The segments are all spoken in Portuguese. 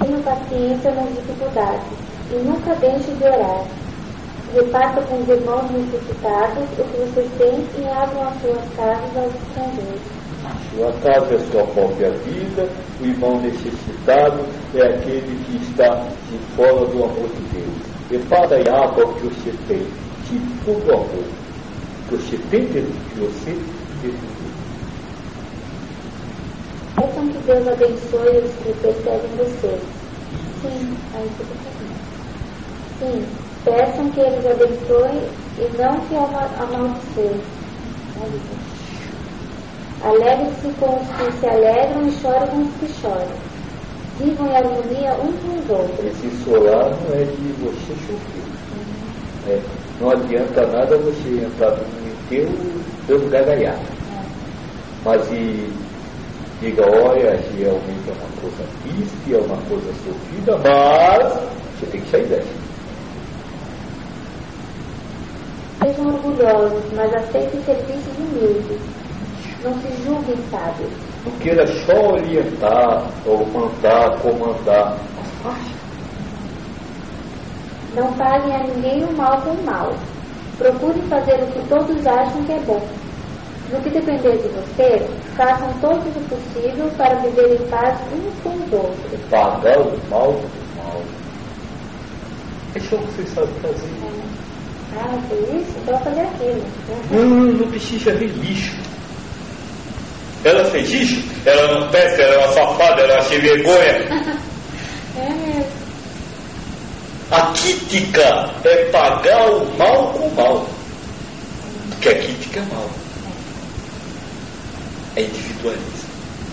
Tenha paciência nas dificuldades e nunca deixe de orar. Reparta com os irmãos necessitados o que vocês têm e abram as suas casas aos estrangeiros. Sua casa é sua própria vida, o irmão necessitado é aquele que está de fora do amor de Deus. Repara e abra o que você tem, tipo do amor. O que você tem dentro de você, dentro de Deus. Peçam que Deus abençoe os que perseguem vocês. Sim, aí você está. Sim, peçam que eles abençoem e não que amaldiçoem. Alegrem-se com os que se alegram e chorem com os que choram. Vivam em harmonia uns com os outros. Esse solar não é de você chover. Não adianta nada você entrar no mundo inteiro dando gargalhada. Mas diga, olha, realmente é uma coisa triste, é uma coisa sofrida, mas você tem que sair dessa. Sejam orgulhosos, mas aceitem serviços humildes. Não se julguem sábios. Não queira só orientar, ou mandar, comandar, mas faça. Não paguem a ninguém o mal com o mal. Procurem fazer o que todos acham que é bom. No que depender de você, façam todo o possível para viver em paz uns com os outros. Pagar o mal com o mal. Isso é o que vocês sabem fazer. Ah, foi isso? Então fazer aquilo. Não precisa ver lixo. Ela fez isso? Ela não pesca, ela é uma safada, ela é uma sem vergonha. É mesmo. A crítica é pagar o mal com o mal. Porque a crítica é mal. É individualismo.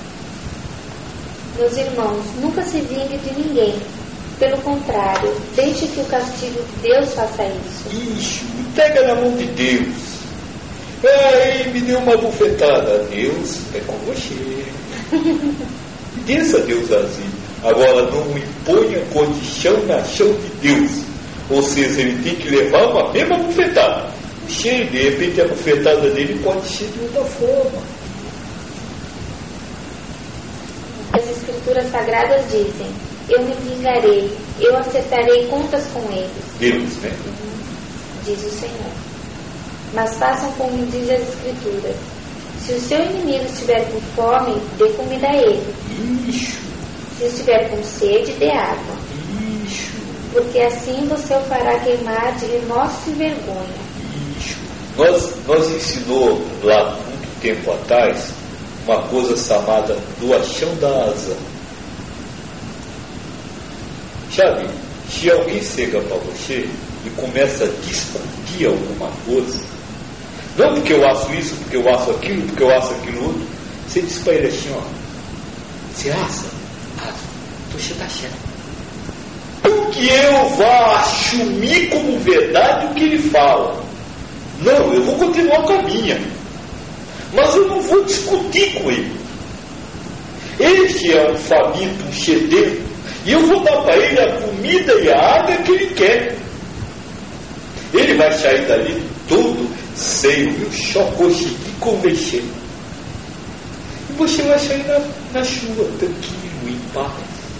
Meus irmãos, nunca se vingue de ninguém. Pelo contrário, deixe que o castigo de Deus faça isso. Isso, pega na mão de Deus. Aí me deu uma bufetada. Deus é com você. Desça Deus assim. Agora não imponha condição na ação de Deus. Ou seja, ele tem que levar uma mesma bufetada. Cheio, de repente a bufetada dele pode ser de outra forma. As escrituras sagradas dizem: eu me vingarei, eu acertarei contas com eles. Deus, né? Diz o Senhor. Mas façam como diz as escrituras: se o seu inimigo estiver com fome, dê comida a ele. Isso. Se estiver com sede, dê água. Isso. Porque assim você o fará queimar de remorso e vergonha. Isso. Nós ensinou lá muito tempo atrás uma coisa chamada doação da asa. Sabe, se alguém chega para você e começa a discutir alguma coisa, não porque eu acho isso, porque eu acho aquilo, porque eu acho aquilo outro, você diz para ele assim, ó, você acha? Então você está certo. Porque eu vá assumir como verdade o que ele fala. Não, eu vou continuar com a minha. Mas eu não vou discutir com ele. Ele que é um faminto, um sedento, e eu vou dar para ele a comida e a água que ele quer. Ele vai sair dali todo sem eu só conseguir convencer. E você vai sair na chuva, tranquilo, em paz.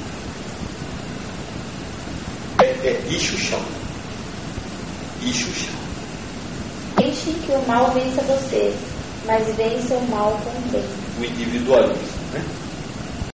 Isso chama. Isso chama. Deixem que o mal vença vocês, mas vença o mal com o bem. O individualismo, né?